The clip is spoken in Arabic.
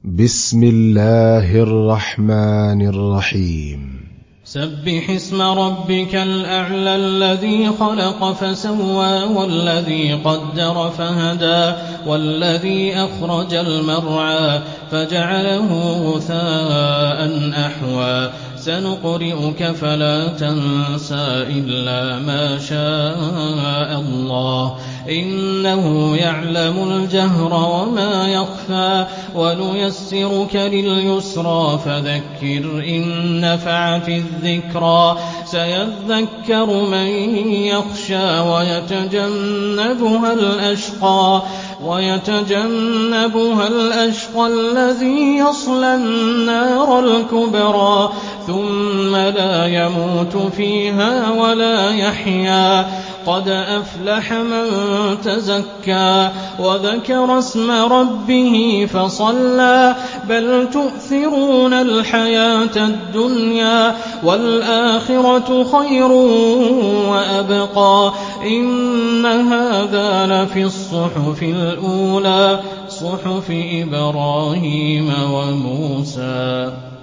بسم الله الرحمن الرحيم سبح اسم ربك الأعلى الذي خلق فسوى والذي قدر فهدى والذي أخرج المرعى فجعله غثاء أحوى سنقرئك فلا تنسى إلا ما شاء الله إنه يعلم الجهر وما يخفى ونيسرك لليسرى فذكر إن نفعت الذكرى سيذكر من يخشى ويتجنبها الأشقى الذي يصلى النار الكبرى ثم لا يموت فيها ولا يحيا قد أفلح من تزكى وذكر اسم ربه فصلى بل تؤثرون الحياة الدنيا والآخرة خير وأبقى إن هذا لفي الصحف الأولى صحف إبراهيم وموسى.